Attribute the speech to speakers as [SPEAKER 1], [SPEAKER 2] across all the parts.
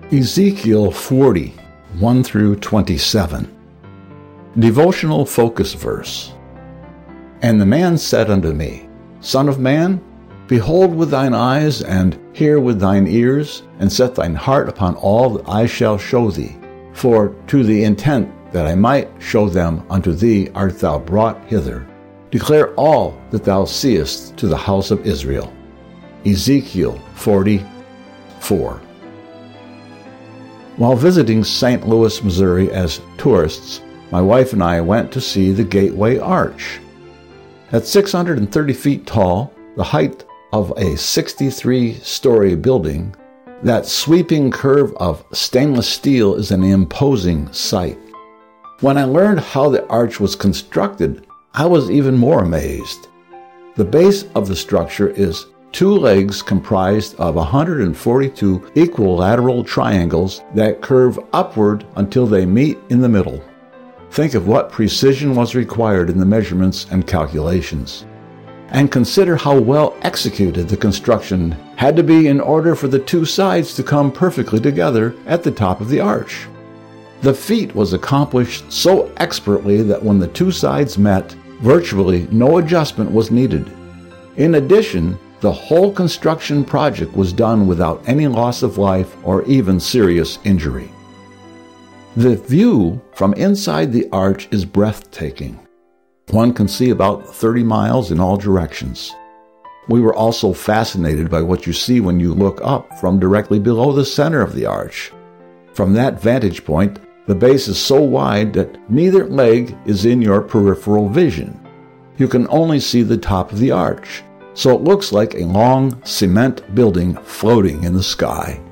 [SPEAKER 1] Ezekiel 40, 1 through 27. Devotional focus verse. And the man said unto me, Son of man, behold with thine eyes, and hear with thine ears, and set thine heart upon all that I shall show thee. For to the intent that I might show them unto thee art thou brought hither. Declare all that thou seest to the house of Israel. Ezekiel 40:4. While visiting St. Louis, Missouri as tourists, my wife and I went to see the Gateway Arch. At 630 feet tall, the height of a 63-story building, that sweeping curve of stainless steel is an imposing sight. When I learned how the arch was constructed, I was even more amazed. The base of the structure is two legs comprised of 142 equilateral triangles that curve upward until they meet in the middle. Think of what precision was required in the measurements and calculations. And consider how well executed the construction had to be in order for the two sides to come perfectly together at the top of the arch. The feat was accomplished so expertly that when the two sides met, virtually no adjustment was needed. In addition, the whole construction project was done without any loss of life or even serious injury. The view from inside the arch is breathtaking. One can see about 30 miles in all directions. We were also fascinated by what you see when you look up from directly below the center of the arch. From that vantage point, the base is so wide that neither leg is in your peripheral vision. You can only see the top of the arch, so it looks like a long cement building floating in the sky.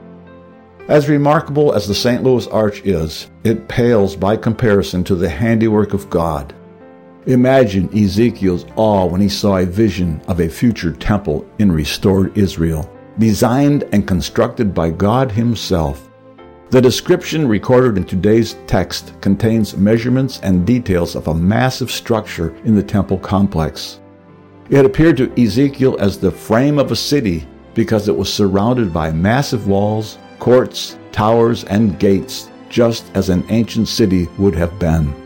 [SPEAKER 1] As remarkable as the St. Louis Arch is, it pales by comparison to the handiwork of God. Imagine Ezekiel's awe when he saw a vision of a future temple in restored Israel, designed and constructed by God Himself. The description recorded in today's text contains measurements and details of a massive structure in the temple complex. It appeared to Ezekiel as the frame of a city because it was surrounded by massive walls, courts, towers, and gates, just as an ancient city would have been.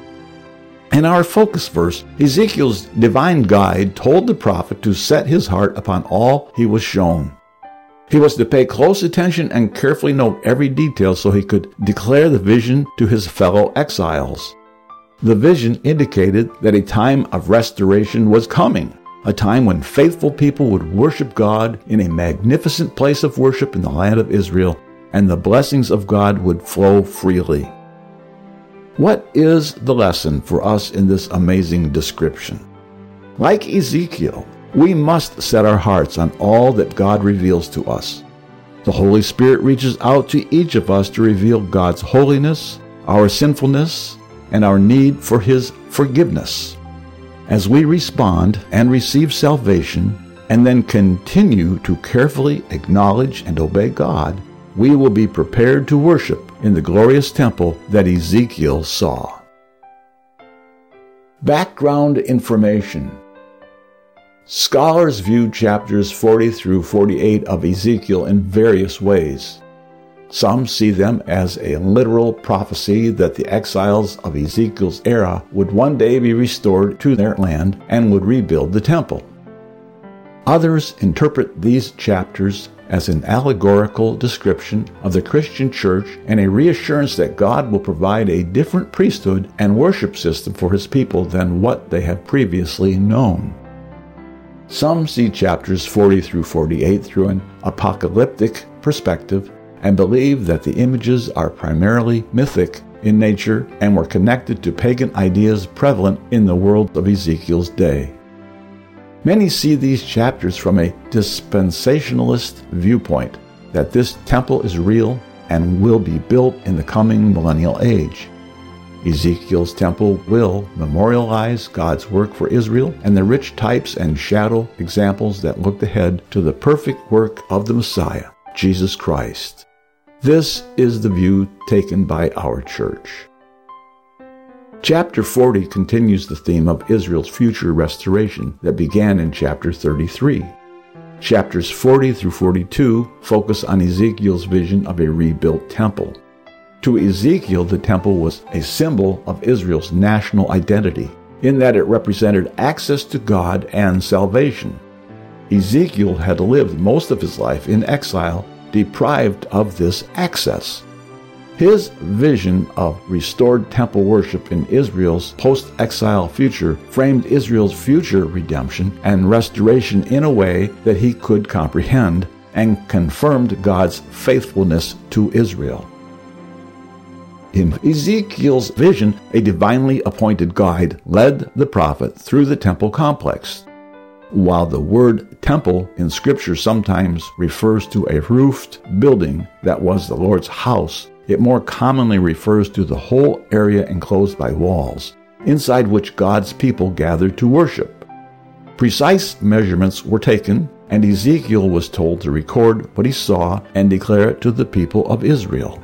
[SPEAKER 1] In our focus verse, Ezekiel's divine guide told the prophet to set his heart upon all he was shown. He was to pay close attention and carefully note every detail so he could declare the vision to his fellow exiles. The vision indicated that a time of restoration was coming, a time when faithful people would worship God in a magnificent place of worship in the land of Israel, and the blessings of God would flow freely. What is the lesson for us in this amazing description? Like Ezekiel, we must set our hearts on all that God reveals to us. The Holy Spirit reaches out to each of us to reveal God's holiness, our sinfulness, and our need for His forgiveness. As we respond and receive salvation, and then continue to carefully acknowledge and obey God, we will be prepared to worship in the glorious temple that Ezekiel saw. Background information. Scholars view chapters 40 through 48 of Ezekiel in various ways. Some see them as a literal prophecy that the exiles of Ezekiel's era would one day be restored to their land and would rebuild the temple. Others interpret these chapters as an allegorical description of the Christian church and a reassurance that God will provide a different priesthood and worship system for His people than what they have previously known. Some see chapters 40 through 48 through an apocalyptic perspective and believe that the images are primarily mythic in nature and were connected to pagan ideas prevalent in the world of Ezekiel's day. Many see these chapters from a dispensationalist viewpoint, that this temple is real and will be built in the coming millennial age. Ezekiel's temple will memorialize God's work for Israel and the rich types and shadow examples that looked ahead to the perfect work of the Messiah, Jesus Christ. This is the view taken by our church. Chapter 40 continues the theme of Israel's future restoration that began in chapter 33. Chapters 40 through 42 focus on Ezekiel's vision of a rebuilt temple. To Ezekiel, the temple was a symbol of Israel's national identity, in that it represented access to God and salvation. Ezekiel had lived most of his life in exile, deprived of this access. His vision of restored temple worship in Israel's post-exile future framed Israel's future redemption and restoration in a way that he could comprehend, and confirmed God's faithfulness to Israel. In Ezekiel's vision, a divinely appointed guide led the prophet through the temple complex. While the word temple in Scripture sometimes refers to a roofed building that was the Lord's house, it more commonly refers to the whole area enclosed by walls, inside which God's people gathered to worship. Precise measurements were taken, and Ezekiel was told to record what he saw and declare it to the people of Israel.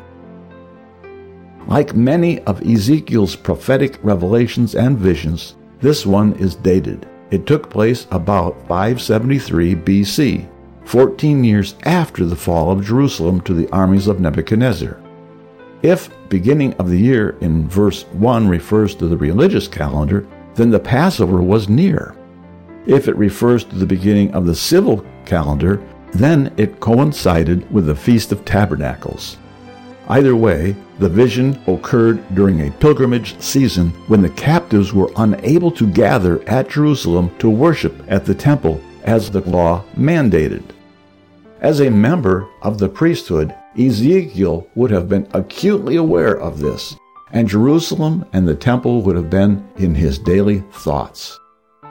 [SPEAKER 1] Like many of Ezekiel's prophetic revelations and visions, this one is dated. It took place about 573 BC, 14 years after the fall of Jerusalem to the armies of Nebuchadnezzar. If beginning of the year in verse 1 refers to the religious calendar, then the Passover was near. If it refers to the beginning of the civil calendar, then it coincided with the Feast of Tabernacles. Either way, the vision occurred during a pilgrimage season when the captives were unable to gather at Jerusalem to worship at the temple as the law mandated. As a member of the priesthood, Ezekiel would have been acutely aware of this, and Jerusalem and the temple would have been in his daily thoughts.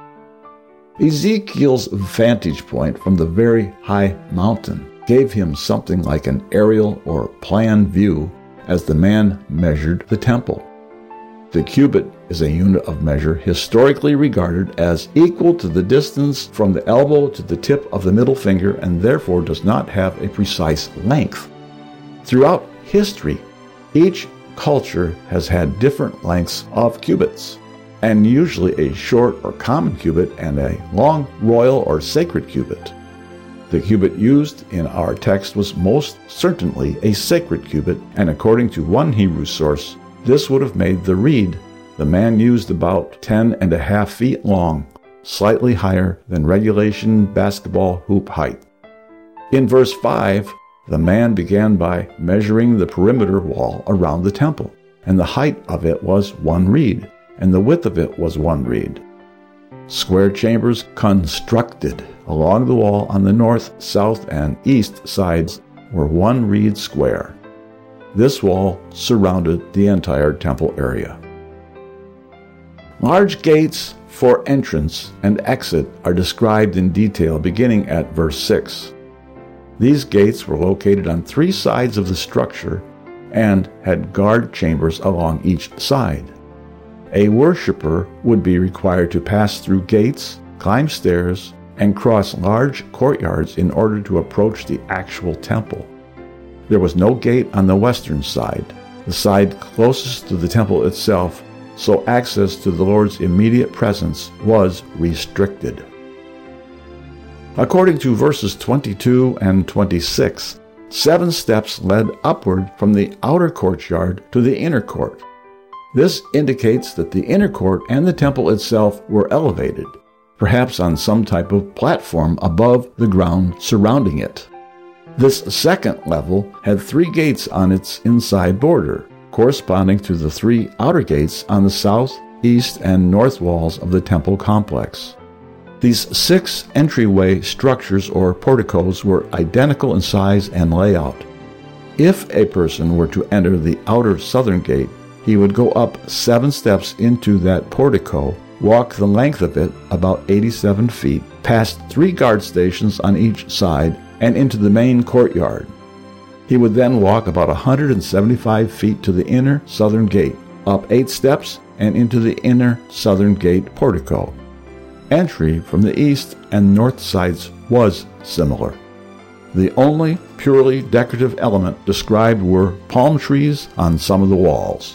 [SPEAKER 1] Ezekiel's vantage point from the very high mountain gave him something like an aerial or plan view as the man measured the temple. The cubit is a unit of measure historically regarded as equal to the distance from the elbow to the tip of the middle finger, and therefore does not have a precise length. Throughout history, each culture has had different lengths of cubits, and usually a short or common cubit and a long royal or sacred cubit. The cubit used in our text was most certainly a sacred cubit, and according to one Hebrew source, this would have made the reed the man used about 10.5 feet long, slightly higher than regulation basketball hoop height. In verse 5, the man began by measuring the perimeter wall around the temple, and the height of it was 1 reed, and the width of it was 1 reed. Square chambers constructed along the wall on the north, south, and east sides were 1 reed square. This wall surrounded the entire temple area. Large gates for entrance and exit are described in detail beginning at verse 6. These gates were located on 3 sides of the structure and had guard chambers along each side. A worshiper would be required to pass through gates, climb stairs, and cross large courtyards in order to approach the actual temple. There was no gate on the western side, the side closest to the temple itself, so access to the Lord's immediate presence was restricted. According to verses 22 and 26, 7 steps led upward from the outer courtyard to the inner court. This indicates that the inner court and the temple itself were elevated, perhaps on some type of platform above the ground surrounding it. This second level had 3 gates on its inside border, corresponding to the 3 outer gates on the south, east, and north walls of the temple complex. These 6 entryway structures or porticos were identical in size and layout. If a person were to enter the outer southern gate, he would go up 7 steps into that portico, walk the length of it, about 87 feet, past 3 guard stations on each side, and into the main courtyard. He would then walk about 175 feet to the inner southern gate, up 8 steps, and into the inner southern gate portico. Entry from the east and north sides was similar. The only purely decorative element described were palm trees on some of the walls.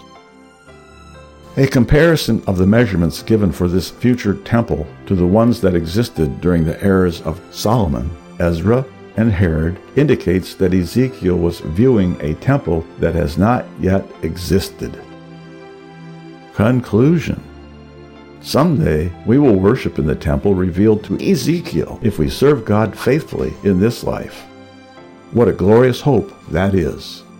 [SPEAKER 1] A comparison of the measurements given for this future temple to the ones that existed during the eras of Solomon Ezra and Herod indicates that Ezekiel was viewing a temple that has not yet existed. Conclusion. Someday we will worship in the temple revealed to Ezekiel if we serve God faithfully in this life. What a glorious hope that is!